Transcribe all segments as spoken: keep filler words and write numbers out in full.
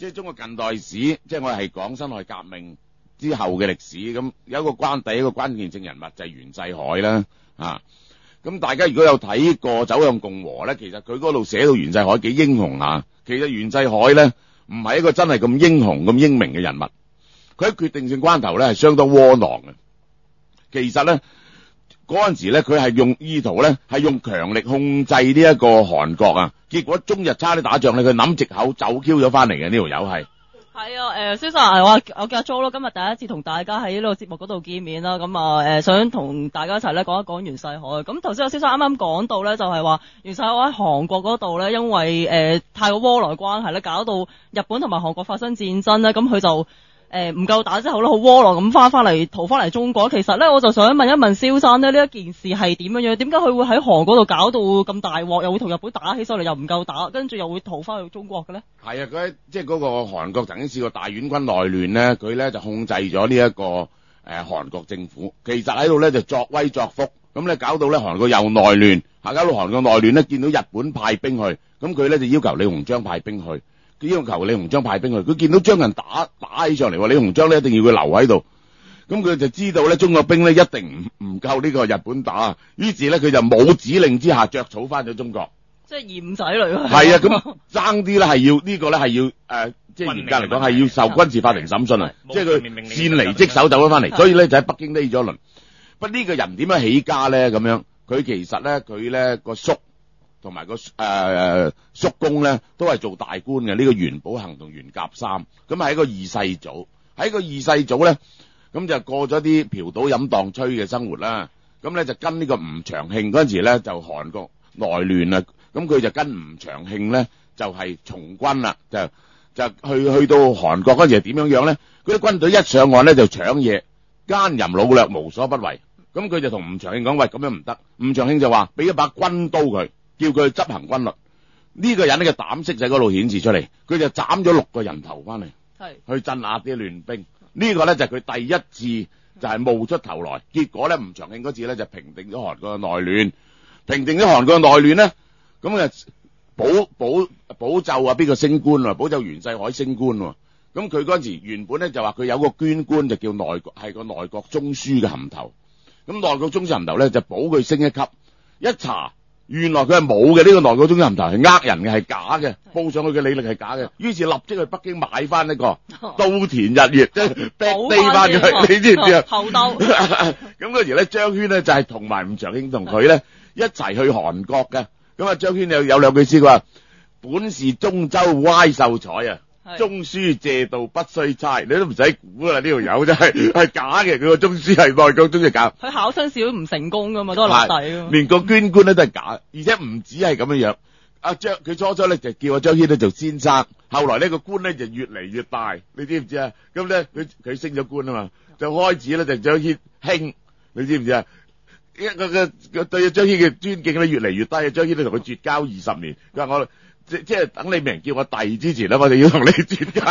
即係中國近代史，即係我係講辛亥革命之後嘅歷史。咁有一個關第一個關鍵性人物就係袁世凱啦。啊，咁大家如果有睇過《走向共和》咧，其實佢嗰度寫到袁世凱幾英雄啊。其實袁世凱咧唔係一個真係咁英雄咁英明嘅人物，佢喺決定性關頭咧係相當窩囊嘅。其實咧嗰陣時咧佢係用意圖咧係用強力控制呢一個韓國啊，結果中日差啲打仗咧，佢諗藉口走 Q 咗翻嚟嘅呢條友係。係啊，誒，蕭生，我我叫阿 Jo 咯，今日第一次同大家喺呢個節目嗰度見面啦，咁啊，誒，想同大家一齊咧講一講袁世凱。咁頭先阿蕭生啱啱講到咧，就係話袁世凱喺韓國嗰度咧，因為誒、呃、太過窩囊關係咧，搞到日本同埋韓國發生戰爭咧，咁佢就誒唔夠打之後咧，好窩囊咁翻翻嚟逃翻嚟中國。其實咧，我就想問一問蕭生咧，呢一件事係點樣樣？點解佢會喺韓國度搞到咁大鑊，又會同日本打起上嚟，又唔夠打，跟住又會逃翻去中國嘅咧？係啊， 佢即係嗰個韓國曾經試過大院軍內亂咧，佢咧就控制咗呢一個誒韓國政府，其實喺度咧就作威作福，咁咧搞到咧韓國又內亂，搞到韓國內亂咧，見到日本派兵去，咁佢咧就要求李鴻章派兵去。佢要求李鴻章派兵去，佢見到將人打打起上嚟，李鴻章咧一定要佢留喺度，咁佢就知道咧中國兵咧一定唔唔夠呢個日本打，於是咧佢就冇指令之下着草翻咗中國， 即係二五仔嚟㗎。 係啊，咁爭啲咧係要呢個咧係要誒、呃，即係嚴格嚟講係要受軍事法庭審訊啊，即係佢先離職守走咗翻嚟，所以咧就喺北京匿咗一輪。不過呢個人點樣起家咧？咁樣佢其實咧佢咧個叔。同埋個誒、呃、叔公咧都係做大官嘅，呢、這個袁寶恆同袁甲三，咁係一個二世祖，喺個二世祖咧，咁就過咗啲嫖賭飲蕩吹嘅生活啦。咁咧就跟呢個吳長慶嗰陣時咧就韓國內亂啦，咁佢就跟吳長慶咧就係、是、從軍啦，就就去去到韓國嗰陣時係點樣樣咧？嗰啲軍隊一上岸咧就搶嘢，奸淫擄掠無所不為。咁佢就同吳長慶講：喂，咁樣唔得。吳長慶就話俾一把軍刀佢。叫佢執行軍律，呢、這個人呢嘅膽識就喺嗰度顯示出嚟，佢就斬咗六個人頭翻嚟，去鎮壓啲亂兵。呢、這個咧就係佢第一次就係冒出頭來，結果咧吳長慶嗰次咧就平定咗韓國嘅內亂，平定咗韓國嘅內亂咧，咁啊保保保就啊邊個升官啊？保就袁世凱升官喎。咁佢嗰陣時原本咧就話佢有個捐官就叫內閣，係個內閣中書嘅銜頭。咁內閣中書銜頭咧就保佢升一級，一查。原來佢係冇嘅，呢個內閣中心銜頭係呃人嘅，係假嘅，報上去嘅履歷係假嘅，於是立即去北京買翻呢個稻田日月，即係 back day 翻佢，你知唔知啊？後兜。咁嗰時咧，張軒咧就係同埋吳長慶同佢咧一齊去韓國嘅。咁啊，張軒有有兩句詩，佢話：本是中州歪秀才啊！中書借道不須差，你都唔使估啦，呢條友真係係假嘅，佢個中書係內閣中書假。佢考親試都唔成功噶嘛，都係立底。連個捐官咧都係假，而且唔止係咁樣樣。阿張佢初初咧就叫阿張軒咧做先生，後來呢個官咧就越嚟越大，你知唔知啊？咁咧佢佢升咗官啊嘛，就開始咧就張軒興，你知唔知啊？一個個個對張軒嘅尊敬咧越嚟越低，張軒咧同佢絕交二十年，佢話我。即即係等你明叫我弟之前咧，我哋要同你絕交。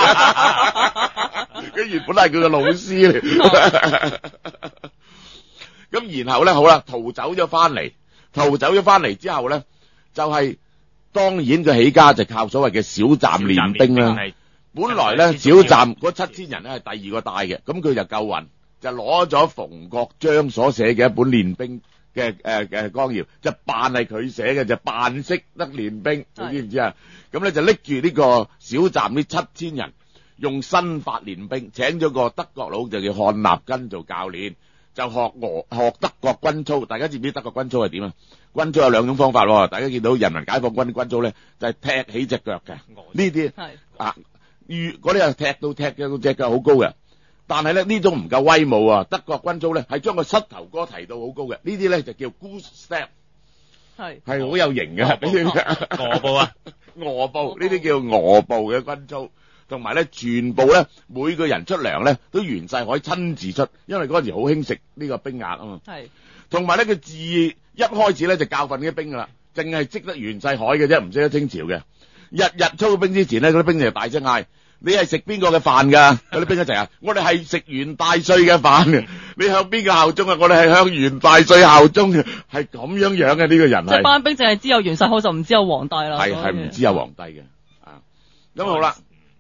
佢原本係佢嘅老師嚟。咁然後咧，好啦，逃走咗翻嚟，逃走咗翻嚟之後咧，就係、是、當然佢起家就靠所謂嘅小站練兵啦。本來咧小站嗰七千人咧係第二個帶嘅，咁佢就夠運，就攞咗馮國璋所寫嘅一本練兵嘅誒誒綱要，就扮係佢寫嘅，就扮識得練兵，你知唔知啊？咁咧就拎住呢個小站呢七千人，用新法練兵，請咗個德國佬就叫漢納根做教練，就學俄學德國軍操。大家知唔知德國軍操係點啊？軍操有兩種方法喎，大家見到人民解放軍軍操咧，就係、是、踢起隻腳嘅，呢啲啊，遇嗰啲係踢到踢嘅，到隻腳好高嘅。但係咧呢種唔夠威武啊！德國軍操咧係將個膝頭哥提到好高嘅，呢啲咧就叫 goose step， 係係好有型嘅。俄步啊，俄步呢啲叫俄步嘅軍操，同埋咧全部咧每個人出糧咧都袁世凱親自出，因為嗰陣時好興食呢個兵額啊嘛。係，同埋咧佢自一開始咧就教訓啲兵噶啦，淨係識得袁世凱嘅啫，唔識得清朝嘅。日日操兵之前咧，嗰啲兵就大聲嗌。你係食邊個嘅飯噶？嗰啲兵一齊啊！我哋係食袁大帥嘅飯嘅。你向邊個效忠啊？我哋係向袁大帥效忠嘅，係咁樣樣嘅呢個人係。即係班兵淨係知有袁世凱就唔知有皇帝啦。係係唔知有皇帝嘅啊！咁好啦，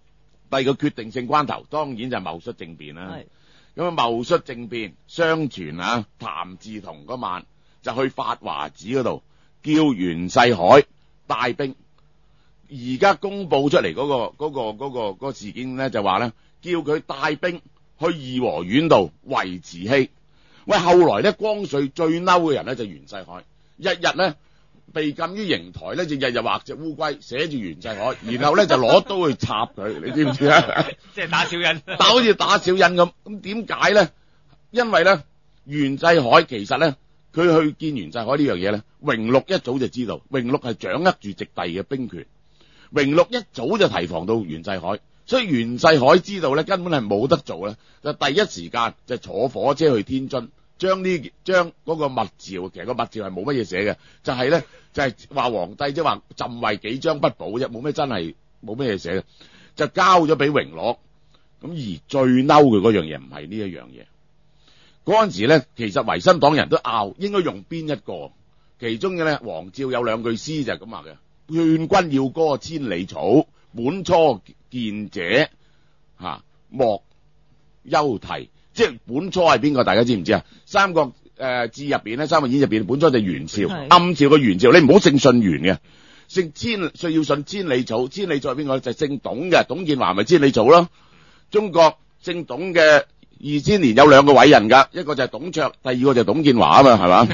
第二個決定性關頭，當然就係戊戌政變啦。咁啊，戊戌政變，相傳啊，譚嗣同嗰晚就去法華寺嗰度叫袁世凱帶兵。而家公佈出嚟嗰、嗰個嗰、嗰個嗰、嗰個嗰個事件咧，就話咧叫佢帶兵去頤和園度圍慈禧。喂，後來咧光緒最嬲嘅人咧就袁世凱，日日咧被禁於瀛台咧，就日日畫隻烏龜寫住袁世凱，然後咧就攞刀去插佢，你知唔知啊？ 即係打小人， 打好似打小人咁。咁點解咧？因為咧袁世凱其實咧佢去見袁世凱呢樣嘢咧，榮祿一早就知道，榮祿係掌握住直隸嘅兵權，榮祿一早就提防到袁世凱，所以袁世凱知道咧根本係冇得做咧，就第一時間就坐火車去天津。將呢將嗰個密詔，其實個密詔係冇乜嘢寫嘅，就係、是、咧就係、是、話皇帝即係話朕為幾張不保啫，冇咩真係冇咩嘢寫嘅，就交咗俾榮祿。咁而最嬲嘅嗰樣嘢唔係呢一樣嘢。嗰陣時咧，其實維新黨人都拗應該用邊一個，其中嘅咧黃照有兩句詩就係咁話嘅：勸君要歌千里草，本初見者吓莫憂啼。即係本初係邊個？大家知唔知啊？三國誒志入邊咧，三國演入邊本初就袁紹，暗朝嘅袁紹，你唔好姓信袁嘅，姓千，需要信千里草。千里草係邊個？就係、姓董嘅，董建華咪千里草咯。中國姓董嘅二千年有兩個偉人㗎，一個就係董卓，第二個就係董建華啊嘛，係嘛？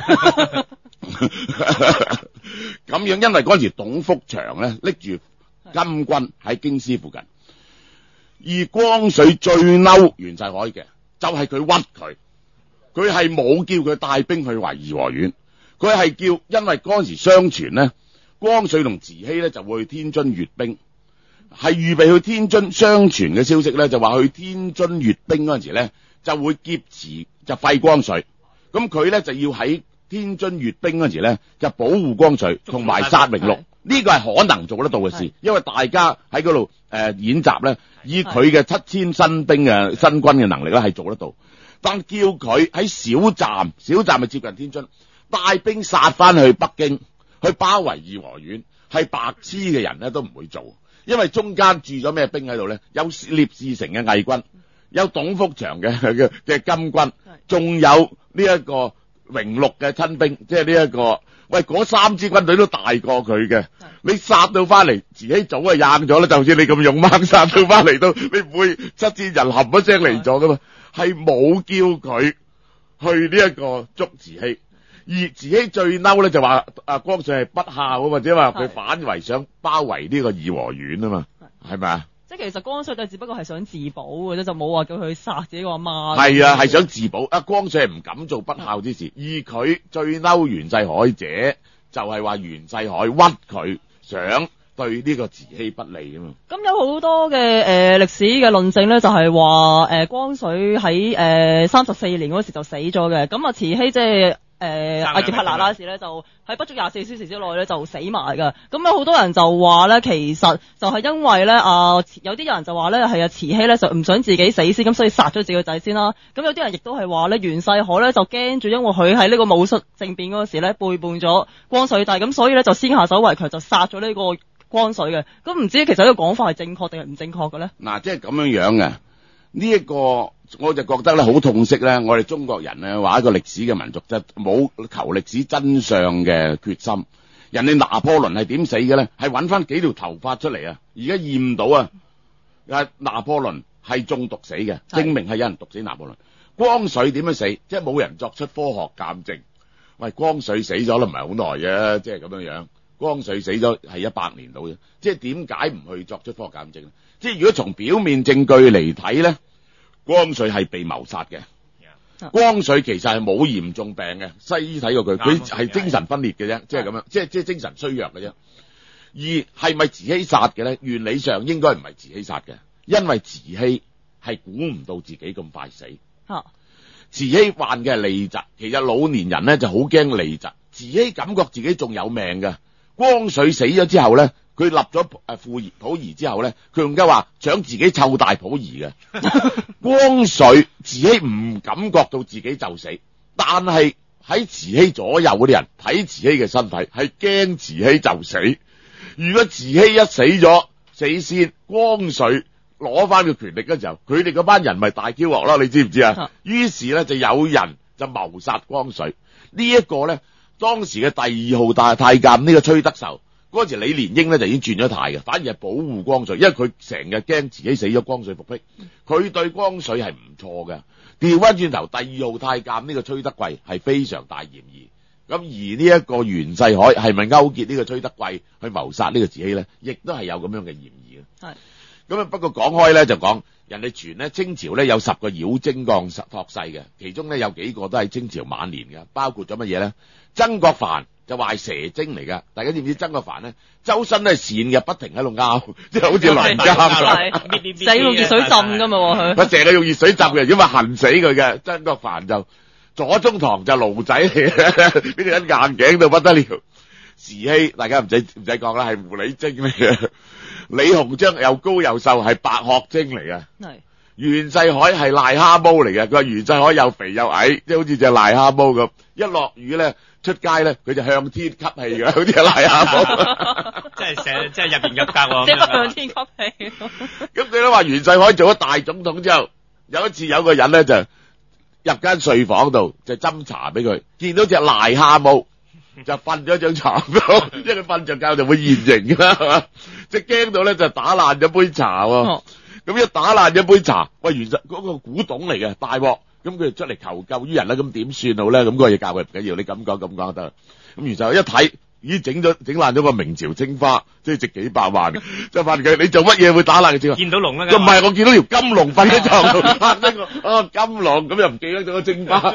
咁樣，因為嗰陣時董福祥咧拎住金軍喺京師附近，而光緒最嬲袁世凱嘅。就係佢屈佢，佢係冇叫佢帶兵去圍頤和園，佢係叫，因為嗰陣時相傳咧，光緒同慈禧咧就會去天津閱兵，係預備去天津。相傳嘅消息咧就話去天津閱兵嗰陣時咧就會劫持就廢光緒，咁佢咧就要喺天津閱兵嗰陣時咧就保護光緒同埋殺榮祿。呢個係可能做得到嘅事，因為大家喺嗰度誒演習咧，以佢嘅七千新兵嘅新軍嘅能力咧係做得到。但叫佢喺小站，小站咪接近天津，帶兵殺翻去北京，去包圍頤和園，係白痴嘅人咧都唔會做，因為中間駐咗咩兵喺度咧？有聶士成嘅偽軍，有董福祥嘅嘅嘅金軍，仲有呢一個榮祿嘅親兵，即係呢一個。喂，嗰三支軍隊都大過佢嘅，你殺到翻嚟，慈禧早就硬咗啦。就算你咁勇猛殺到翻嚟都，你唔會七千人冚一聲嚟咗噶嘛？係冇叫佢去呢一個捉慈禧，而慈禧最嬲咧就話啊光緒係不孝，或者話佢反為想包圍呢個頤和園啊嘛，係咪啊？ 即係其實光緒就只不過係想自保嘅啫，就冇話叫佢殺自己個阿媽。 係啊，係想自保。啊，光緒係唔敢做不孝之事，而佢最嬲袁世凱者就係話袁世凱屈佢，想對呢個慈禧不利啊嘛。咁有好多嘅誒歷史嘅論證咧，就係話誒光緒喺誒三十四年嗰時就死咗嘅。咁啊慈禧即係。誒阿葉赫那拉氏咧就喺不足廿四小時之內咧就死埋㗎。咁有好多人就話咧，其實就係因為咧啊，有啲人就話咧係啊慈禧咧就唔想自己死先，咁所以殺咗自己個仔先啦。咁有啲人亦都係話咧袁世凱咧就驚住，因為佢喺呢個戊戌政變嗰時咧背叛咗光緒帝，咁所以咧就先下手為強，就殺咗呢個光緒嘅。咁唔知其實呢個講法係正確定係唔正確嘅咧？ 嗱，即係咁樣樣嘅呢一個。我就覺得咧好痛惜咧，我哋中國人咧話一個歷史嘅民族，就冇求歷史真相嘅決心。人哋拿破崙係點死嘅咧？係揾翻幾條頭髮出嚟啊！而家驗到啊，啊拿破崙係中毒死嘅，證明係有人毒死拿破崙。光緒點樣死？即係冇人作出科學鑑證。喂，光緒死咗都唔係好耐嘅，即係咁樣樣。光緒死咗係一百年到嘅，即係點解唔去作出科學鑑證咧？即係如果從表面證據嚟睇咧。光緒係被謀殺嘅，光緒其實係冇嚴重病嘅，西醫睇過佢，佢係精神分裂嘅啫，即係咁樣，即係即係精神衰弱嘅啫。而係咪慈禧殺嘅咧？原理上應該唔係慈禧殺嘅，因為慈禧係估唔到自己咁快死。啊、慈禧患嘅係痢疾，其實老年人咧就好驚痢疾，慈禧感覺自己仲有命嘅。光緒死咗之後咧。佢立咗誒溥儀溥儀之後咧，佢更加話想自己湊大溥儀嘅。光緒慈禧唔感覺到自己就死，但係喺慈禧左右嗰啲人睇慈禧嘅身體係驚慈禧就死。如果慈禧一死咗死先，光緒攞翻個權力嘅時候，佢哋嗰班人咪大驕惡咯，你知唔知啊？於是咧就有人就謀殺光緒。呢一個咧，當時嘅第二號大太監呢個崔德壽，嗰陣時李蓮英咧就已經轉咗態嘅，反而係保護光緒，因為佢成日驚自己死咗，光緒復辟，佢對光緒係唔錯嘅。調翻轉頭，第二號太監呢個崔德貴係非常大嫌疑。咁而呢一個袁世凱係咪勾結呢個崔德貴去謀殺呢個慈禧咧？亦都係有咁樣嘅嫌疑嘅。係咁啊，不過講開咧就講，人哋傳咧清朝咧有十個妖精降託世嘅，其中咧有幾個都係清朝晚年嘅，包括咗乜嘢咧？曾國藩就話係蛇精嚟噶，大家知唔知曾國藩咧周身都係線嘅，不停喺度拗，即係好似輪奸， 使用熱水浸噶嘛佢， 佢成日用熱水浸嘅，如果咪痕死佢嘅。曾國藩就左宗棠就奴仔嚟嘅，呢個人硬頸到不得了。慈禧大家唔使唔使講啦，係狐狸精嚟嘅。李鴻章又高又瘦，係白鶴精嚟嘅。係袁世凱係癩蛤蟆嚟嘅，佢話袁世凱又肥又矮，即係好似隻癩蛤蟆咁。一落雨咧，出街咧，佢就向天吸氣嘅，好似癩蛤蟆。 即係成即係入邊入格喎。 即係向天吸氣。 咁佢都話袁世凱做咗大總統之後，有一次有個人咧就入間睡房度就斟茶俾佢，見到隻癩蛤蟆。就瞓咗張床度，因為佢瞓着覺就會現形啦，係嘛？即係驚到咧就打爛咗杯茶喎。咁一打爛咗杯茶，喂，原來嗰個古董嚟嘅，大鑊。咁佢就出嚟求救於人啦，咁點算好咧？咁嗰個嘢教佢唔緊要，你咁講咁講得。咁袁世凱一睇，咦，整咗整爛咗個明朝青花，即係值幾百萬。就問佢：你做乜嘢會打爛嘅青花？ 見到龍啦， 咁唔係，我見到條金龍瞓喺床度，嚇親我。哦，金龍咁又唔記得咗個青花。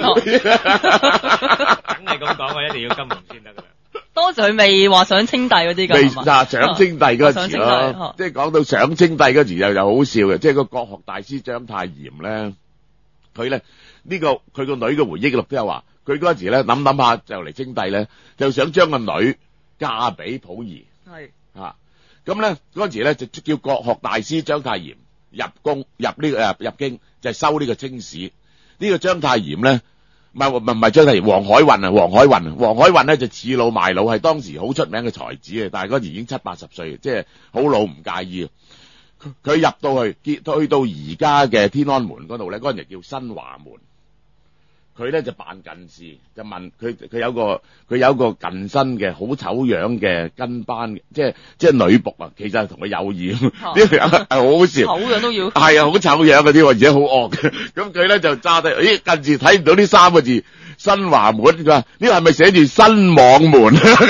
梗係咁講，我一定要金龍先得噶啦。 當時佢未話想稱帝嗰啲㗎， 未嗱想稱帝嗰個詞咯，即係講到想稱帝嗰時又又好笑嘅，即係個國學大師章太炎咧，佢咧呢個佢個女嘅回憶錄都有話，佢嗰陣時咧諗諗下就嚟稱帝咧，就想將個女嫁俾溥儀，係啊，咁咧嗰陣時咧就叫國學大師章太炎入宮入呢個誒入京，就係收呢個清史。呢個章太炎咧。唔係唔係唔係張太炎，黃海運啊，黃海運，黃海運咧就恃老賣老，係當時好出名嘅才子嘅，但係嗰時已經七八十歲，即係好老唔介意。佢入到去，去到而家嘅天安門嗰度咧，嗰陣時叫新華門。佢咧就扮近視，就問佢佢有個佢有個近身嘅好醜樣嘅跟班，即係即係女僕啊，其實係同佢有意，呢個樣係好好笑， 醜樣都要係啊，好醜樣嗰啲，而且好惡嘅。咁佢咧就揸低，咦，近視睇唔到呢三個字新華門，佢話呢個係咪寫住新網門？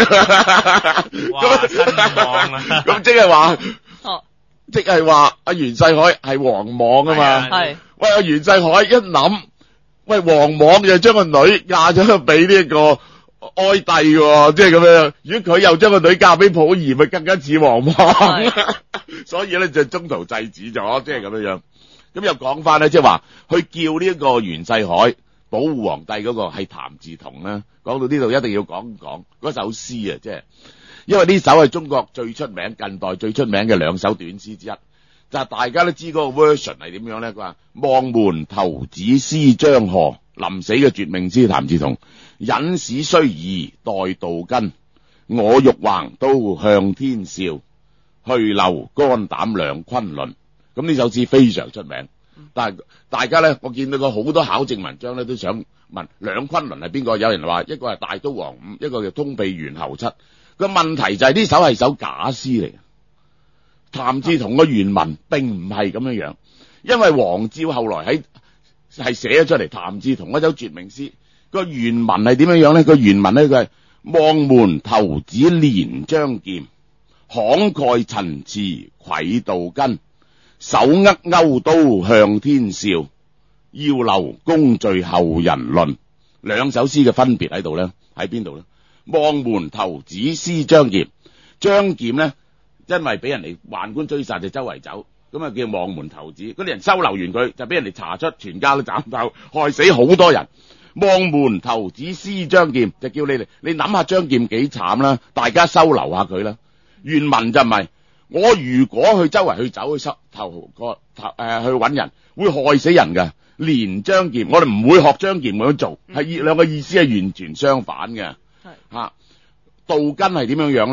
哇，新網啊！ 咁即係話，哦，即係話阿袁世凱係王莽啊嘛，係，喂，阿袁世凱一諗。喂，王莽就將個女嫁咗俾呢個哀帝喎，即係咁樣。如果佢又將個女嫁俾溥儀，咪更加似王莽。所以咧就中途制止咗，即係咁樣樣。咁又講翻咧，即係話去叫呢一個袁世凱保護皇帝嗰個係譚嗣同啦。講到呢度一定要講講嗰首詩啊，即係因為呢首係中國最出名、近代最出名嘅兩首短詩之一。就係大家都知嗰個 version 係點樣咧？佢話望門投子思張賀，臨死嘅絕命詩譚嗣同，隱史雖夷待杜根，我欲橫刀向天笑，去留肝膽兩昆崙。咁呢首詩非常出名，但係大家咧，我見到個好多考證文章咧，都想問兩昆崙係邊個？有人話一個係大都王五，一個叫通秘元侯七。個問題就係呢首係首假詩嚟。譚嗣同個原文並唔係咁樣樣，因為黃照後來喺係寫咗出嚟，譚嗣同嗰首絕命詩個原文係點樣樣咧？個原文咧佢係望門投子連張劍，慷慨陳詞愧杜根，手握勾刀向天笑，要留功罪後人論。兩首詩嘅分別喺度咧，喺邊度咧？望門投子思張劍，張劍咧。因為俾人哋宦官追殺就周圍走，咁啊叫望門投子。嗰啲人收留完佢，就俾人哋查出，全家都斬頭，害死好多人。望門投子思張劍，就叫你哋，你諗下張劍幾慘啦，大家收留下佢啦。原文就唔係，我如果去周圍去走去收投個投誒去揾人，會害死人㗎。連張劍，我哋唔會學張劍咁樣做，係兩個意思係完全相反嘅。係吓杜根係點樣樣咧？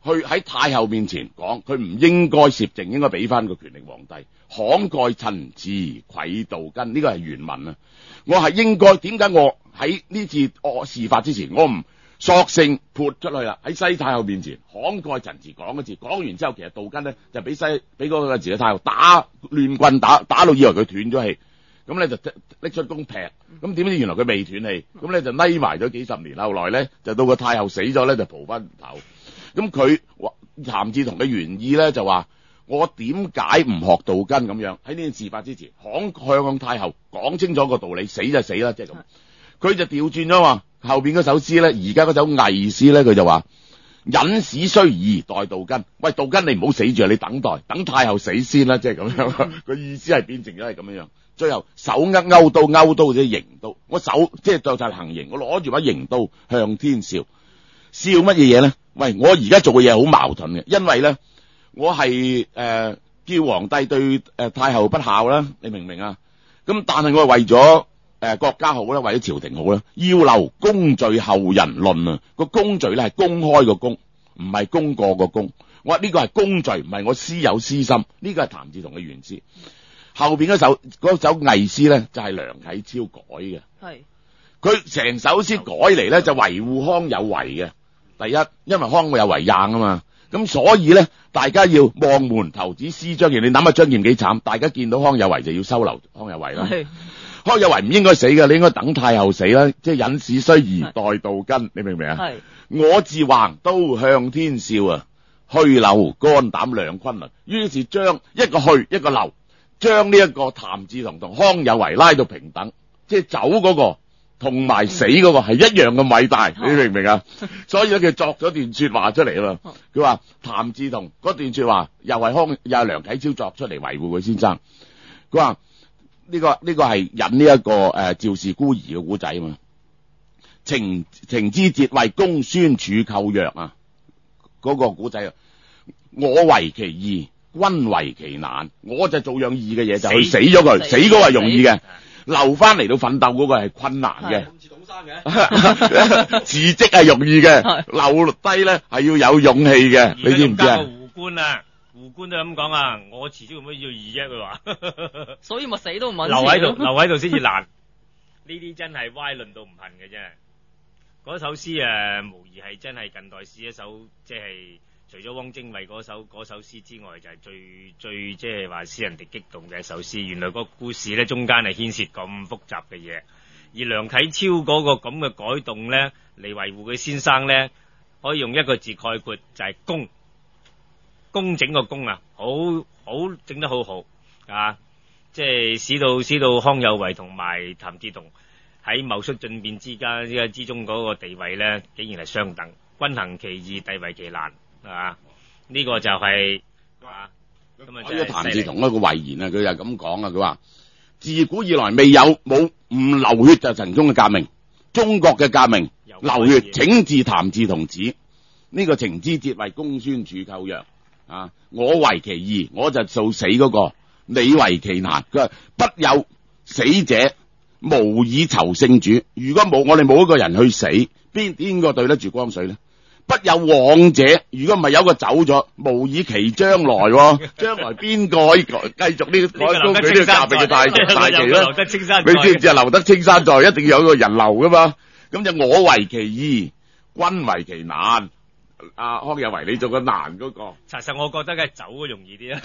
去喺太后面前講，佢唔應該攝政，應該俾翻個權力皇帝。慷慨陳詞愧道根，呢個係原文啊！我係應該點解我喺呢次惡事發之前，我唔索性潑出去啦？喺西太后面前慷慨陳詞講一次，講完之後，其實道根咧就俾西俾嗰個時嘅太后打亂棍打，打到以為佢斷咗氣，咁咧就拎出弓劈，咁點知原來佢未斷氣，咁咧就匿埋咗幾十年，後來咧就到個太后死咗咧就蒲翻頭。咁佢譚嗣同嘅原意咧就話：我點解唔學道根咁樣喺呢件事發之前，慷向太后講清楚個道理，死就死啦，即係咁。佢就調轉咗話，後邊嗰首詩咧，而家嗰首魏詩咧，佢就話：忍史雖易待道根。喂，道根你唔好死住，你等待，等太后死先啦，即係咁樣。個意思係變成咗係咁樣樣。最後手握勾刀，勾刀即係刑刀，我手即係就就行刑，我攞住把刑刀向天笑，笑乜嘢嘢咧？喂，我而家做嘅嘢好矛盾嘅，因為咧，我係誒、呃、叫皇帝對誒、呃、太后不孝啦，你明唔明啊？咁但係我係為咗誒、呃、國家好啦，為咗朝廷好啦，要留公序後人論啊！個公序咧係公開個公，唔係公過個公。我話呢個係公序，唔係我私有私心。呢個係譚嗣同嘅原詩。後邊嗰首嗰首魏詩咧就係、是、梁啟超改嘅，係佢成首詩改嚟咧就維護康有為嘅。第一，因為康有為硬啊嘛，咁所以咧，大家要望門投子思張儉。你諗下張儉幾慘，大家見到康有為就要收留康有為啦。康有為唔應該死嘅，你應該等太后死啦。即係忍史雖易待道根，你明唔明啊？係我自橫刀向天笑啊，去留肝膽兩昆崙。於是將一個去一個留，將呢一個譚嗣同同康有為拉到平等，即係走嗰、那個。同埋死嗰個係一樣咁偉大，你明唔明啊？所以咧，佢作咗段說話出嚟啊嘛。佢話譚嗣同嗰段說話又係康又係梁啟超作出嚟維護佢先生。佢話呢個呢、這個係引呢一個誒趙氏孤兒嘅古仔啊嘛。情情之節為公孫處寇藥啊，嗰、那個古仔啊。我為其易，君為其難。我就做樣易嘅嘢就去死咗佢，死嗰個係容易嘅。留翻嚟到奮鬥嗰個係困難嘅，似董生嘅，辭職係容易嘅，留低咧係要有勇氣嘅，你知唔知啊？ 胡官啊，胡官都咁講啊，我辭職咁樣要易啫，佢話， 所以咪死都唔肯留喺度，留喺度先至難。呢啲真係歪論到唔恨嘅啫。嗰首詩誒，無疑係真係近代詩一首，即係。除咗汪精衛嗰首嗰首詩之外，就係、是、最最即係話使人哋激動嘅一首詩。原來個故事咧中間係牽涉咁複雜嘅嘢，而梁啟超嗰個咁嘅改動咧，嚟維護佢先生咧，可以用一個字概括，就係、是、工工整個工啊，好好整得好好啊！即係使到使到康有為同埋譚嗣同喺戊戌政變之間之之中嗰個地位咧，竟然係相等，均衡其易，地為其難。啊！呢、這個就係、是、啊，咁啊，呢個譚嗣同一個遺言啊，佢就咁講啊，佢話自古以來未有冇唔流血就成功嘅革命，中國嘅革命流血，請自譚嗣同始。呢、這個情之節為公孫處寇藥啊！我為其易，我就做死嗰、那個；你為其難。佢話不有死者，無以酬聖主。如果冇我哋冇一個人去死，邊邊個對得住光緒咧？不有往者，如果唔係有個走咗，無以其將來。將來邊個可以繼續呢個改高舉呢個革命嘅大大旗咧？你知唔知啊？留得青山在，一定要有個人留噶嘛。咁就我為其易，君為其難。阿康有為，你做個難嗰個。 其實我覺得梗係走嘅容易啲啦。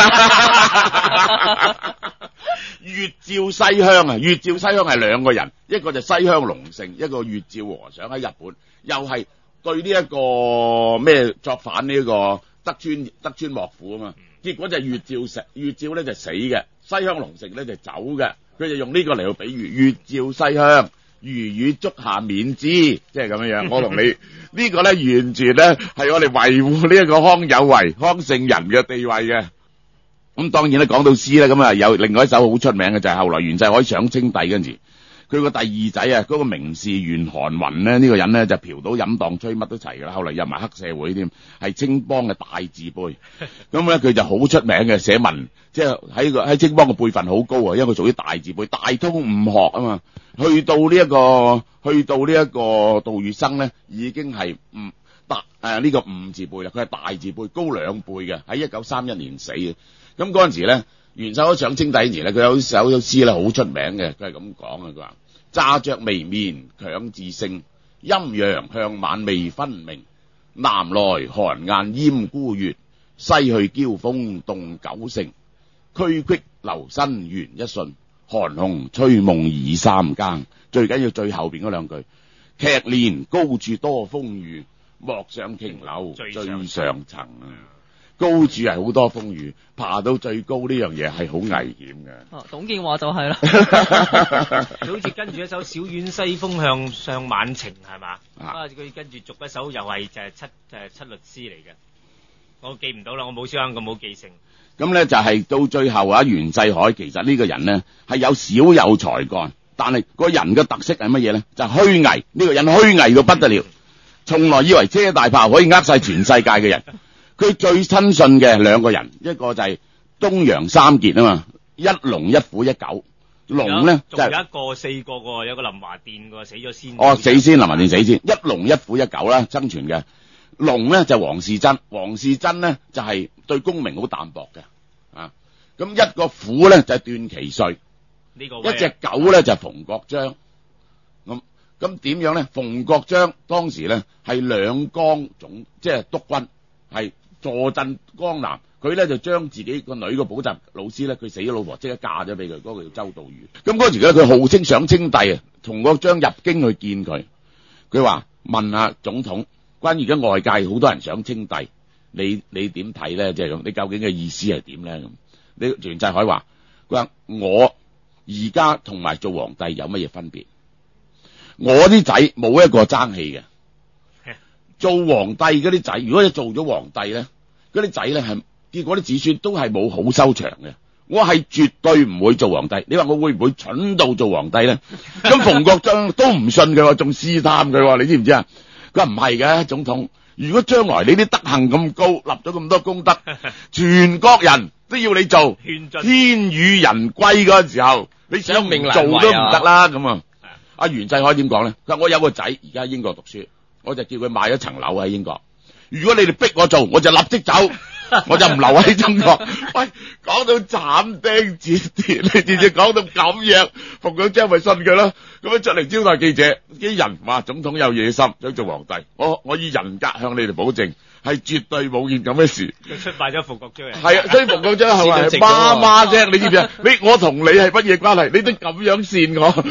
月照西鄉啊，月照西鄉係兩個人，一個就西鄉隆盛，一個月照和尚喺日本，又係。對呢一個咩作反呢個德川德川幕府啊嘛，結果就月照死，月照咧就死嘅，西鄉隆盛咧就走嘅，佢就用呢個嚟到比喻月照西鄉，如雨足下免之，即係咁樣樣。我同你呢個咧完全咧係我哋維護呢一個康有為康聖人嘅地位嘅。咁當然咧講到詩咧，咁啊有另外一首好出名嘅就係後來袁世凱上清帝嗰陣時。佢個第二仔啊，嗰、那個名士袁韓雲咧，呢、這個人咧就嫖賭飲蕩吹乜都齊噶啦，後嚟入埋黑社會添，係青幫嘅大字輩。咁咧佢就好出名嘅寫文，即係喺個喺青幫嘅輩分好高啊，因為佢屬於大字輩，大通五學啊嘛。去到呢、這、一個，去到呢一個杜月笙咧，已經係唔大誒呢個五字輩啦，佢係大字輩，高兩輩嘅，喺一九三一年死嘅。咁嗰陣時咧，袁世凱上清帝嗰陣時咧，佢有首首詩咧好出名嘅，佢係咁講嘅，佢話：乍着微面強自勝，陰陽向晚未分明。南來寒雁閹孤月，西去嬌風動九成。區隙留新元一瞬，寒紅吹夢二三更。最緊要最後邊嗰兩句：劇連高處多風雨，莫上瓊樓最上層啊！高處係好多風雨，爬到最高呢樣嘢係好危險嘅。 哦，董建華就係啦， 佢好似跟住一首小院西風向上晚晴係嘛？啊，佢跟住續一首又係就係七就係七律詩嚟嘅，我記唔到啦，我冇相咁冇記性。 咁咧就係到最後啊，袁世凱其實呢個人呢係有少有才幹，但係個人嘅特色係乜嘢咧？就係虛偽。呢個人虛偽到不得了，從來以為車大炮可以呃晒全世界嘅人。佢最親信嘅兩個人，一個就係東洋三傑啊嘛，一龍一虎一狗。龍咧就仲有一個四個個，有個林華殿個死咗先。 哦，死先林華殿死先，一龍一虎一狗啦，生存嘅。龍咧就黃士珍，黃士珍咧就係對功名好淡薄嘅啊。咁一個虎咧就係段祺瑞， 呢個一隻狗咧就係馮國璋。咁咁點樣咧？馮國璋當時咧係兩江總，即係督軍，係坐鎮江南。佢咧就將自己個女個補習老師咧，佢死咗老婆，即刻嫁咗俾佢，嗰個叫周道瑜。咁嗰時咧，佢號稱上清帝啊，馮國璋入京去見佢，佢話問下總統，關於而家外界好多人上清帝，你你點睇咧？即係咁，你究竟嘅意思係點咧？咁，你袁世凱話，佢話我而家同埋做皇帝有乜嘢分別？我啲仔冇一個爭氣嘅，做皇帝嗰啲仔，如果你做咗皇帝咧，嗰啲仔咧係。結果啲子孫都係冇好收場嘅，我係絕對唔會做皇帝。你話我會唔會蠢到做皇帝咧？咁馮國璋都唔信佢，仲試探佢，你知唔知啊？佢話唔係嘅，總統，如果將來你啲德行咁高，立咗咁多功德，全國人都要你做，天與人歸嗰陣時候，你想唔做都唔得啦。咁啊，阿袁世凱點講咧？佢話我有個仔而家喺英國讀書，我就叫佢買咗層樓喺英國。如果你哋逼我做，我就立即走。我就唔留喺中國。喂，講到斬釘截鐵，你直接講到咁樣，馮國璋咪信佢咯？咁樣出嚟招待記者，啲人話總統有野心，想做皇帝。我我以人格向你哋保證，係絕對冇件咁嘅事。就出賣咗馮國璋。係啊，所以馮國璋係咪媽媽啫？你知唔知啊？你我同你係乜嘢關係？你都咁樣扇我，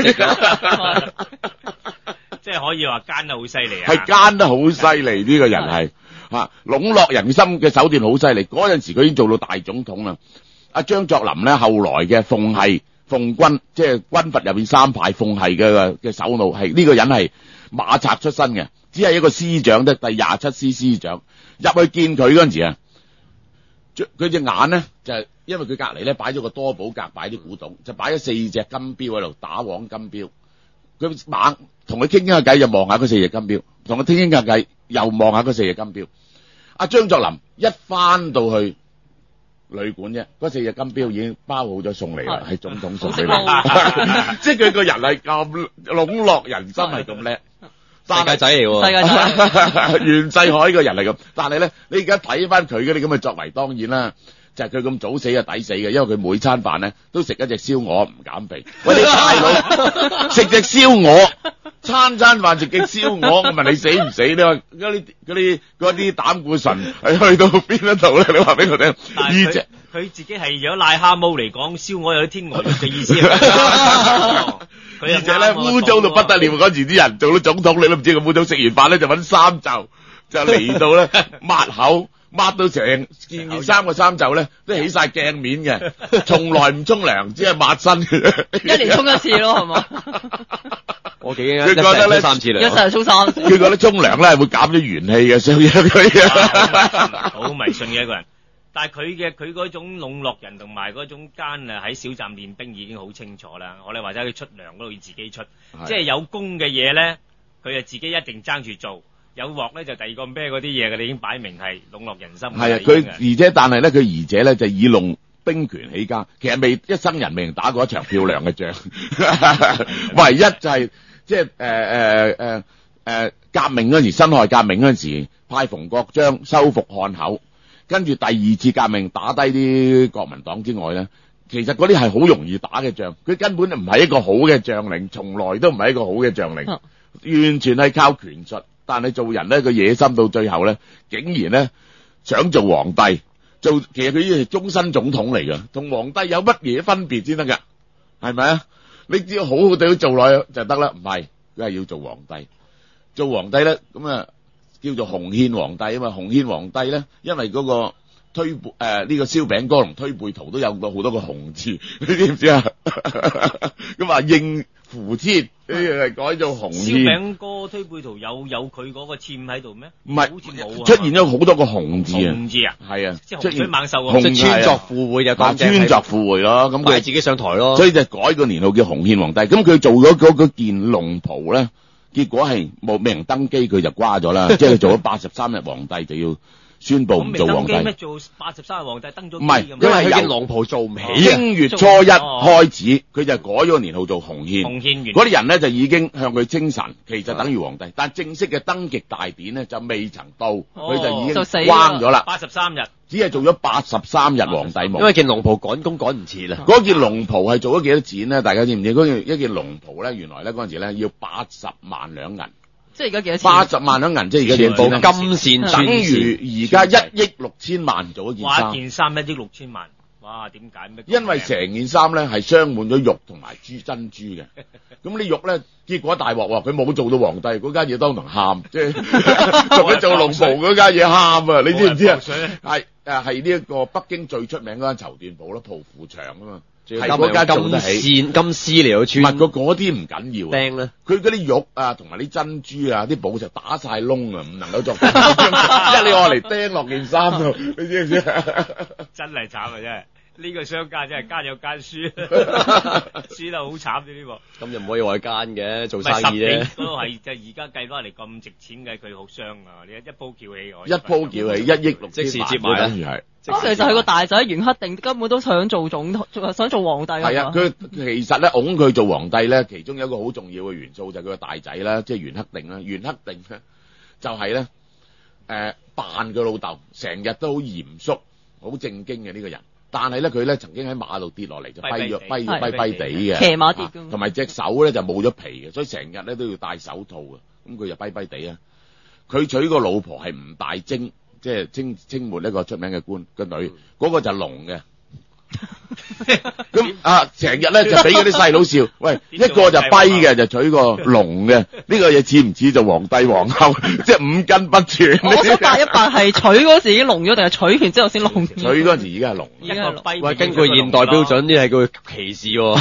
即係可以話奸得好犀利啊！ 係奸得好犀利，呢個人係。吓，籠絡人心嘅手段好犀利。嗰陣時佢已經做到大總統啦。阿張作霖咧，後來嘅奉系奉軍，即係軍閥入邊三派奉系嘅嘅首腦，係呢個人係馬賊出身嘅，只係一個師長啫，第廿七師師長。入去見佢嗰陣時啊，佢隻眼咧就係因為佢隔籬咧擺咗個多寶格，擺啲古董，就擺咗四隻金錶喺度打黃金錶。佢猛同佢傾傾下偈，就望下嗰四隻金錶，同佢傾傾下偈，又望下嗰四隻金錶。阿張作霖一翻到去旅館啫，嗰四隻金錶已經包好咗送嚟啦，係總統送俾你。即係佢個人係咁籠絡人心，係咁叻，世界仔嚟喎。世界仔，袁世凱個人係咁，但係咧，你而家睇翻佢嗰啲咁嘅作為，當然啦，就係佢咁早死啊，抵死嘅，因為佢每餐飯咧都食一隻燒鵝唔減肥。喂，你大佬食隻燒鵝。餐餐飯食嘅燒鵝，我問你死唔死？你話嗰啲嗰啲嗰啲膽固醇係去到邊一度咧？你話俾我聽。 而且佢自己係有癩蛤蟆嚟講，燒鵝有啲天鵝肉嘅意思。而且咧污糟到不得了，嗰時啲人做到總統，你都唔知佢污糟，食完飯咧就揾衫袖，就嚟到咧抹口，抹到成件件衫個衫袖咧都起晒鏡面嘅，從來唔沖涼，只係抹身嘅。 一年沖一次咯，係嘛？ 我幾佢覺得咧三次嚟，一世沖三次。 佢覺得沖涼咧會減咗元氣嘅，所以佢好迷信嘅一個人。但係佢嘅佢嗰種籠絡人同埋嗰種奸啊，喺小站練兵已經好清楚啦。我哋或者佢出糧嗰度要自己出，即係有功嘅嘢咧，佢就自己一定爭住做；有鑊咧就第二個咩嗰啲嘢嘅，你已經擺明係籠絡人心。 係啊，佢而且但係咧，佢兒姐咧就以弄兵權起家，其實未一生人未打過一場漂亮嘅仗，唯一就係、是。即係誒誒誒誒革命嗰陣時，辛亥革命嗰陣時，派馮國璋收復漢口，跟住第二次革命打低啲國民黨之外咧，其實嗰啲係好容易打嘅仗，佢根本就唔係一個好嘅將領，從來都唔係一個好嘅將領， 啊、 完全係靠權術。但係做人咧，個野心到最後咧，竟然咧想做皇帝，做其實佢呢係終身總統嚟㗎，同皇帝有乜嘢分別先得㗎？係咪啊？你只要好好地做落去就得啦，唔係佢係要做皇帝。做皇帝咧，咁啊叫做洪憲皇帝啊嘛。洪憲皇帝咧，因為嗰個推背誒呢個燒餅歌同推背圖都有個好多個洪字，你知唔知啊？咁啊應符天呢樣係改做洪憲。 燒餅歌推背圖有有佢嗰個簽喺度咩？ 唔係， 好似冇啊， 出現咗好多個洪字啊！ 洪字啊， 係啊， 即係洪水猛獸啊， 洪即係穿鑿附會就講正穿鑿附會咯。咁佢擺自己上台咯。 所以就改個年號叫洪憲皇帝。咁佢做咗嗰嗰件龍袍咧，結果係冇未能登基，佢就瓜咗啦。即係佢做咗八十三日皇帝就要宣布唔做皇帝。 咁未登基咩？做八十三日皇帝登咗基唔係咁樣因為佢由件龍袍做唔起啊。 正月初一開始，佢就改咗個年號做洪憲。 洪憲元嗰啲人咧就已經向佢稱臣，其實等於皇帝。但正式嘅登極大典咧就未曾到，佢就已經就死關咗啦。 八十三日， 只係做咗八十三日皇帝夢。 因為件龍袍趕工趕唔切啦。 嗰件龍袍係做咗幾多錢咧？大家知唔知？嗰件一件龍袍咧，原來咧嗰陣時咧要八十萬兩銀。 即係而家幾多錢？ 八十萬兩銀，即係而家全部幾多錢呢？ 金線等串線， 於而家一億六千萬做一件哇！ 衫。 件衫一億六千萬，哇！點解咩？ 因為成件衫咧係鑲滿咗玉同埋珠珍珠嘅，咁啲玉咧結果大鑊喎，佢冇做到皇帝，嗰間嘢當堂喊，即係同佢做龍袍嗰間嘢喊啊！你知唔知啊？係誒係呢一個北京最出名嗰間綢緞鋪咯，蒲富祥啊嘛，係嗰間做金得起。 線金絲嚟到唔穿係嗰嗰啲唔緊要啊， 釘咧， 佢嗰啲玉啊同埋啲珍珠啊啲寶石打晒窿啊，唔能夠作，因為你愛嚟釘落件衫度，你知唔知啊？ 真係慘啊！真係呢個商家真係奸有奸輸，輸得好慘呢個。 咁就唔可以話佢奸嘅，做唔係十生意啫幾。嗰度係就而家計翻嚟咁值錢嘅，佢好傷啊！你一鋪撬起我， 一鋪撬起一億六即時千萬接盤啊跟住係。 啊，其實佢個大仔袁克定根本都想做總統，想做皇帝㗎嘛。 係啊，佢其實咧拱佢做皇帝咧，其中有一個好重要嘅元素就係佢個大仔啦，即係袁克定啦。袁克定咧就係咧誒扮佢老豆，成日都好嚴肅、好正經嘅呢個人。但係咧佢咧曾經喺馬度跌落嚟就跛咗、跛咗、跛跛地嘅， 騎馬跌㗎， 同埋隻手咧就冇咗皮嘅，所以成日咧都要戴手套嘅。咁佢就跛跛地啊。佢娶個老婆係吳大楨。即係清清末一個出名嘅官個女，嗰、那個就聾嘅。咁啊，成日咧就俾嗰啲細佬笑，喂，一個就跛嘅就娶個聾嘅，呢個嘢似唔似就皇帝皇后？即係五根不全。 我想八一八係娶嗰時已經聾咗，定係娶完之後先聾？ 娶嗰陣時已經係聾。 已經係聾。 喂，根據現代標準，呢係叫歧視喎。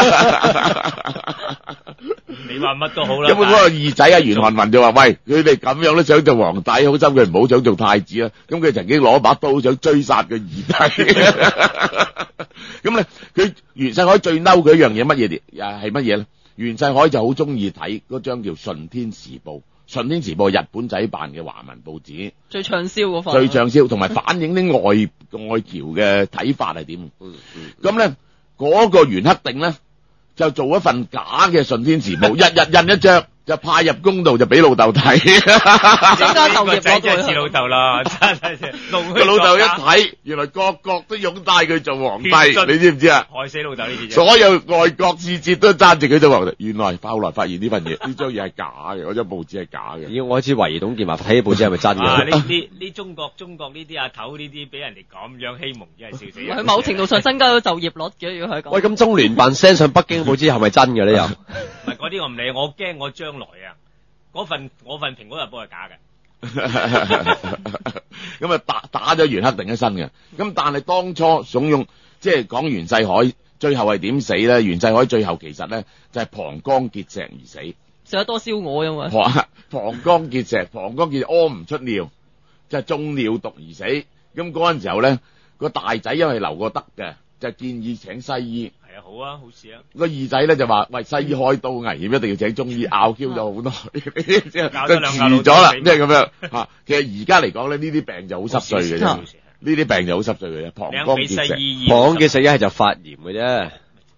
你話乜都好啦。 咁嗰個二仔啊，袁漢文就話：喂，佢哋咁樣都想做皇帝，好心佢唔好想做太子啊！咁佢曾經攞把刀想追殺個二弟。咁咧，佢袁世凱最嬲佢一樣嘢乜嘢嚟？啊係乜嘢咧？袁世凱就好中意睇嗰張叫《順天時報》，《順天時報》日本仔辦嘅華文報紙， 最暢銷嗰份。 最暢銷，同埋反映啲外外僑嘅睇法係點。咁咧，嗰個袁克定咧就做一份假嘅《順天時報》，日日印一張。就派入宮度就俾老豆睇， 整間豆業仔真係似老豆啦，真係個老豆一睇，原來個個都擁戴佢做皇帝，你知唔知啊？ 害死老豆呢啲嘢， 所有外國使節都爭住佢做皇帝。原來後來發現呢份嘢，呢張嘢係假嘅，嗰張報紙係假嘅。 咦，我知懷疑董建華睇報紙係咪真啊！ 嘅？ 呢呢呢中國中國呢啲阿頭呢啲俾人哋咁樣欺蒙，真係笑死人。 佢某程度上增加咗就業率嘅，如果佢講。 喂，咁中聯辦 send 上北京報紙係咪真嘅咧？又唔係嗰啲我唔理，我驚我將來啊，嗰份我份蘋果日報係假嘅。 咁啊打打咗袁克定一身嘅，咁但係當初慫恿即係講袁世凱最後係點死咧？袁世凱最後其實咧就係、是、膀胱結石而死， 食得多燒鵝因為膀膀胱結石，膀胱結石屙唔出尿，就係、是、中尿毒而死。咁嗰陣時候咧，個大仔因為留過德嘅，就建議請西醫。 係啊，好啊，好事啊。 個二仔咧就話：喂，西醫開刀危險，一定要請中醫，拗 Q 咗好耐，即係就遲咗啦，即係咁樣嚇。其實而家嚟講咧，呢啲病就好濕碎嘅啫，呢啲病就好濕碎嘅啫。膀胱結石， 膀胱結石一係就發炎嘅啫。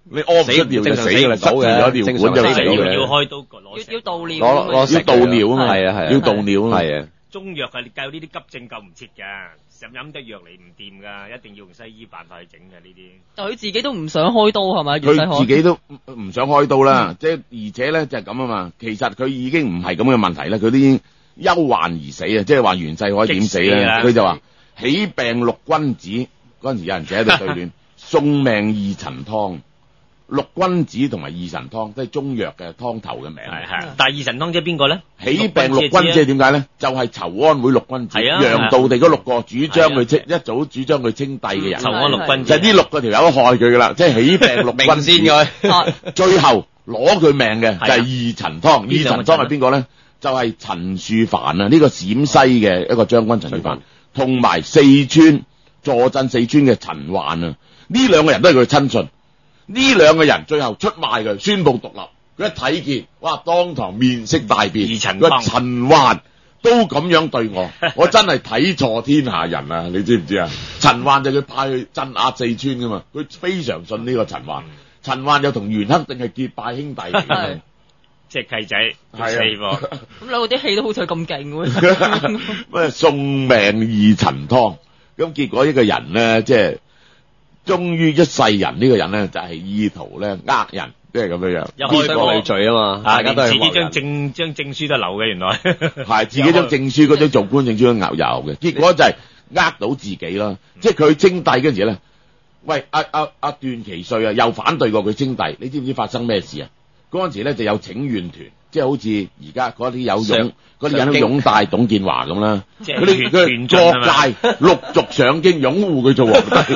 你屙唔出尿就死㗎啦，塞住咗尿管就死要㗎啦。 要開刀攞要食要導尿攞攞要導尿啊嘛， 係啊係啊要導尿啊嘛。 係啊， 中藥啊，你救呢啲急症救唔切㗎，飲飲得藥嚟唔掂㗎，一定要用西醫辦法去整嘅呢啲。 就佢自己都唔想開刀係咪？袁世佢凱自己都唔唔想開刀啦，即係而且咧就係咁啊嘛。其實佢已經唔係咁嘅問題啦，佢都已經憂患而死啊！即係話袁世凱點死咧？ 激死啦佢就話起病六君子，嗰陣時有人寫喺度對聯，送命二陳湯。六君子同埋二陳湯都係中藥嘅湯頭嘅名。 係係，但係二陳湯即係邊個咧？ 起病六君子係點解咧？就係籌安會六君子， 係啊楊道地嗰六個主張佢清，一早主張佢稱帝嘅人， 籌安六君子就係呢六個條友害佢噶啦，即係起病六君子。 明先佢啊最後攞佢命嘅就係係啊二陳湯。 邊兩個二陳湯係邊個咧？就係陳樹凡啊，呢個陝西嘅一個將軍陳樹凡，同埋四川坐鎮四川嘅陳奂啊，呢兩個人都係佢親信。呢兩個人最後出賣佢，宣布獨立。佢一睇見，哇！當堂面色大變。 二陳佢話湯陳奂都咁樣對我，我真係睇錯天下人啊！你知唔知啊？陳奂就佢派去鎮壓四川噶嘛，佢非常信呢個陳奂。陳奂又同袁克定係結拜兄弟嚟嘅。 即係契仔， 係啊死喎！ 咁兩個啲戲都好似咁勁喎。 咩送命二陳湯，咁結果一個人咧，即係終於一世人呢個人咧，就係意圖咧呃人，即係咁樣樣。 一開相互累贅啊嘛， 啊， 大家都係連自己張謀人證張證書都留嘅，原來係自己張證書嗰張做官證書都牛油嘅，結果就係呃到自己啦。即係佢稱帝嗰陣時咧，喂阿阿阿段祺瑞啊，又反對過佢稱帝，你知唔知發生咩事啊？嗰陣時咧就有請願團，即係好似而家嗰啲有擁嗰啲人都擁戴董建華咁啦， 即係嗰啲團佢團進啊嘛各界陸續上京擁護佢做皇帝，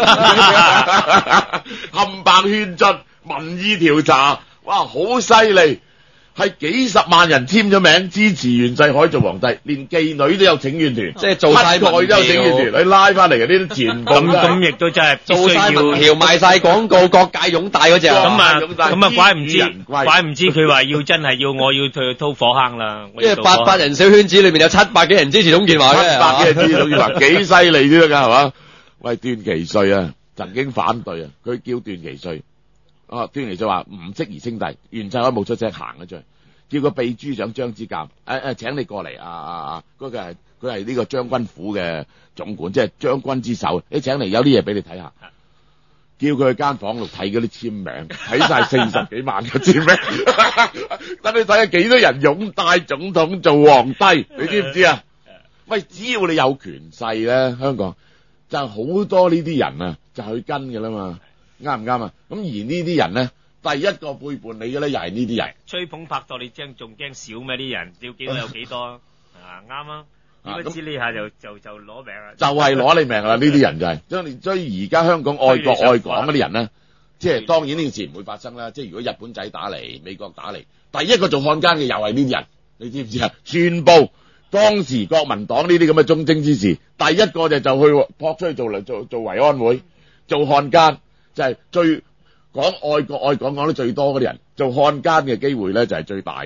冚唪勸進民意調查，哇好犀利！係幾十萬人簽咗名支持袁世凱做皇帝，連妓女都有請願團， 即係做晒乞丐都有請願團，你拉翻嚟嘅呢啲全部咁都係咁亦都真係必做晒民須要。 調賣晒廣告，各界擁戴嗰只。 咁啊， 咁但係咁啊，怪唔知知人，貴怪唔知佢話要真係要我要去掏火坑啦。我因為要掏火坑八百人小圈子裏面有七百幾人支持董建華嘅， 七百幾人支持董建華，幾犀利先得㗎係嘛？喂，段祺瑞啊，曾經反對啊，佢叫段祺瑞，啊，段祺瑞話唔適宜稱帝，袁世凱冇出聲行咗出去。叫個秘書長張之鑑，誒、啊、誒，請你過嚟啊啊啊！嗰、那個係佢係呢個將軍府嘅總管，即係將軍之首。你請嚟有啲嘢俾你睇下，叫佢去間房度睇嗰啲簽名，睇晒四十幾萬嘅簽名，等你睇下幾多人擁戴總統做皇帝，你知唔知啊？喂，只要你有權勢咧，香港就好多呢啲人啊，就去跟㗎啦嘛，啱唔啱啊？咁而呢啲人咧。第一個背叛你嘅咧，又係呢啲人。 吹捧拍檔，你驚仲驚少咩？啲人要幾多有幾多啊？啱啊！點不知呢下就就就攞命啦！ 就係攞你命啦！呢啲人就係、是，所以所以而家香港愛國愛港嗰啲人咧，即係當然呢件事唔會發生啦。即係如果日本仔打嚟，美國打嚟，第一個做漢奸嘅又係呢啲人，你知唔知啊？全部當時國民黨呢啲咁嘅忠貞之士，第一個就就去撲出去做嚟做做維安會，做漢奸，就係、是、最。講愛國愛港講得最多嗰啲人，做漢奸嘅機會咧就係最大嘅。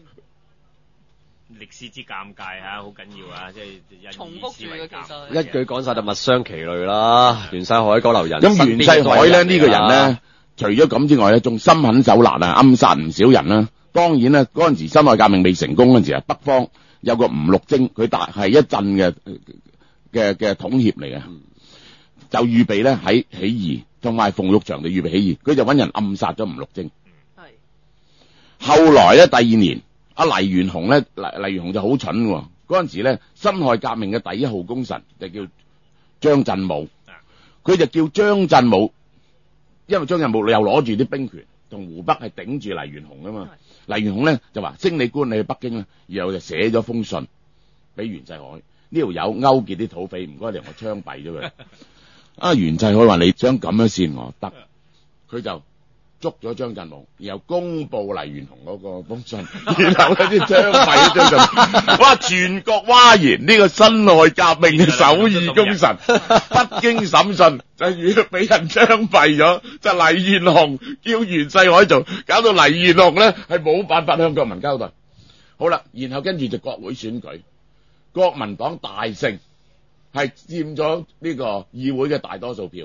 歷史之尷尬嚇，好緊要啊！即係重複住嘅其實一句講晒就物傷其類啦。袁世凱嗰流人， 咁袁世凱咧呢、這個人咧，除咗咁之外咧，仲心狠手辣啊，暗殺唔少人啦。當然咧，嗰陣時辛亥革命未成功嗰陣時啊，北方有個吳六徵，佢大係一鎮嘅嘅嘅統協嚟嘅，就預備咧喺起義。同埋馮玉祥就預備起義，佢就揾人暗殺咗吳六徵。 係。 後來咧，第二年，阿黎元洪咧，黎黎元洪就好蠢喎。嗰陣時咧，辛亥革命嘅第一號功臣就叫張振武，佢就叫張振武，因為張振武又攞住啲兵權，同湖北係頂住黎元洪啊嘛。黎元洪咧就話升你官，你去北京啦，然後就寫咗封信俾袁世凱，呢條友勾結啲土匪，唔該你同我槍斃咗佢。啊！袁世凱話你想咁樣先我得，佢就捉咗張振武，然後公布黎元洪嗰個封信，然後咧啲槍斃咗張振武，哇！全國譁然，呢、這個辛亥革命嘅首義功臣，不經審訊就要俾人槍斃咗，就黎元洪叫袁世凱做，搞到黎元洪咧係冇辦法向國民交代。好啦，然後跟住就國會選舉，國民黨大勝。係佔咗呢個議會嘅大多數票，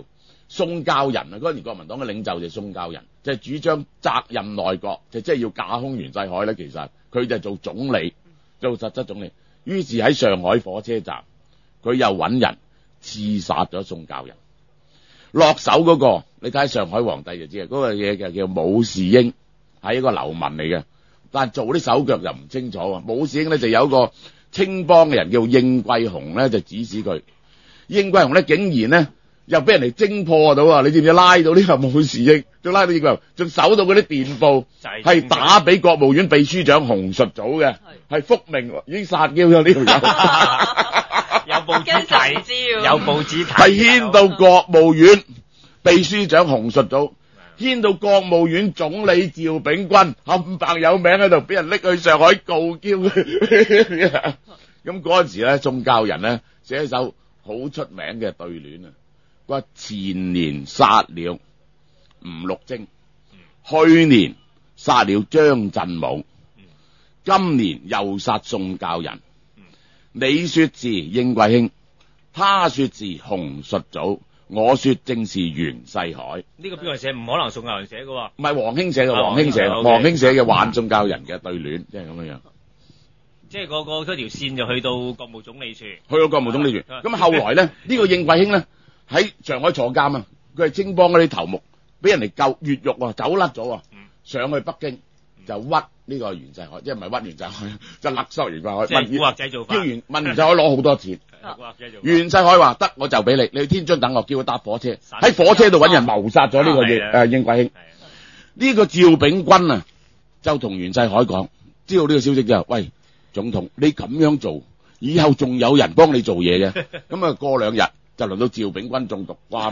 宋教仁啊，嗰陣時國民黨嘅領袖就係宋教仁，就係、主張責任內閣，就即係要架空袁世凱咧。其實佢就做總理，做實質總理。於是喺上海火車站，佢又揾人刺殺咗宋教仁。落手嗰、個，你睇上海皇帝就知啊，嗰、個嘢就叫武士英，係一個流民嚟嘅，但係做啲手腳就唔清楚啊。武士英咧就有一個青幫嘅人叫應桂雄咧，就指使佢。應桂雄咧竟然咧又俾人哋偵破到啊！你知唔知拉到呢個武士英，仲拉到應桂雄，仲搜到嗰啲電報，係打俾國務院秘書長洪術祖嘅，係覆明已經殺掉咗呢條友。 有報紙睇，有報紙睇， 係牽到國務院秘書長洪術祖，牽到國務院總理趙秉鈞，冚唪唥有名喺度，俾人拎去上海告嬌。咁嗰陣時咧，宋教仁咧寫一首好出名嘅對聯啊，佢話前年殺了吳六征，去年殺了張振武，今年又殺宋教仁。你說是應桂興，他說是洪術祖，我說正是袁世凱。 呢個邊個寫？唔可能宋教仁寫嘅喎。 唔係黃興寫嘅， 啊黃興寫， 黃興黃興寫嘅玩宋教仁嘅對聯，即係咁樣樣。 即係個個嗰條線就去到國務總理處， 去到國務總理處。咁後來咧，呢個應桂興咧喺上海坐監啊，佢係青幫嗰啲頭目，俾人哋救越獄啊，走甩咗啊，上去北京就屈呢個袁世凱，即係唔係屈袁世凱，就勒索袁世凱， 即係古惑仔做法， 叫袁問袁世凱攞好多錢。袁世凱話得，我就俾你，你去天津等我，叫佢搭火車，喺火車度揾人謀殺咗呢個應誒應桂興。呢個趙秉鈞啊，就同袁世凱講，知道呢個消息之後，喂，總統，你咁樣做，以後仲有人幫你做嘢嘅。咁啊，過兩日就輪到趙秉鈞中毒，哇！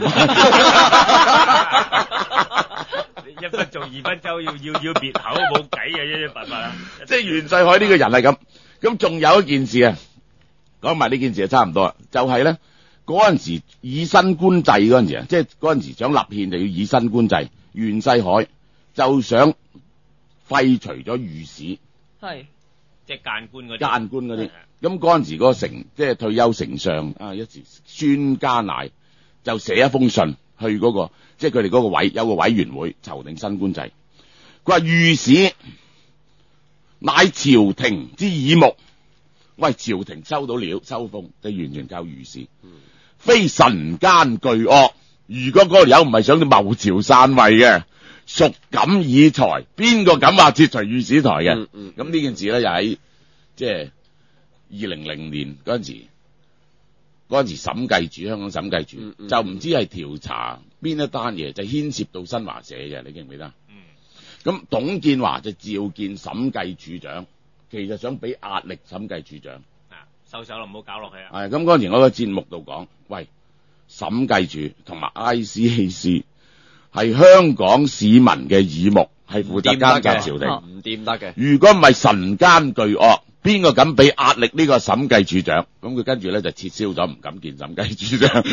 一分做二分周，要要要滅口，冇計嘅呢啲辦法啦。 即係袁世凱呢個人係咁。咁仲有一件事啊，講埋呢件事就差唔多啦。就係咧嗰陣時以新官制嗰陣時啊，即係嗰陣時想立憲就要以新官制。袁世凱就想廢除咗御史， 係即係諫官嗰啲。 諫官嗰啲。咁嗰陣時嗰個丞即係退休丞相啊，一時孫家鼐就寫一封信去嗰、嗰個，即係佢哋嗰個委有個委員會籌定新官制。佢話御史乃朝廷之耳目，喂，朝廷收到料收風，就完全靠御史，非臣奸巨惡。如果嗰個友唔係想謀朝篡位嘅，孰敢以才？邊個敢話撤除御史台嘅？咁呢、嗯嗯、件事咧又喺即係二零零年嗰陣時，嗰陣時審計署香港審計署、嗯嗯、就唔知係調查邊一單嘢，就牽涉到新華社嘅，你記唔記得？咁、嗯、董建華就召見審計署長，其實想俾壓力審計署長， 啊，收手啦，唔好搞落去啊！ 係咁嗰陣時我個節目度講，喂，審計署同埋 I C A C 係香港市民嘅耳目，係負責監察朝廷， 唔掂得嘅。 如果唔係臣奸巨惡，邊個敢俾壓力呢個審計署長？咁佢跟住咧就撤銷咗，唔敢見審計署長。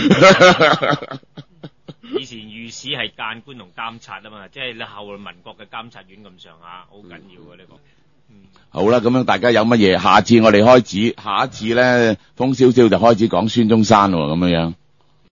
以前御史係諫官同監察啊嘛，即係你後民國嘅監察院咁上下，好緊要嘅呢個。嗯， 好啦，咁樣大家有乜嘢？下次我哋開始，下一次咧風蕭蕭就開始講孫中山喎，咁樣樣。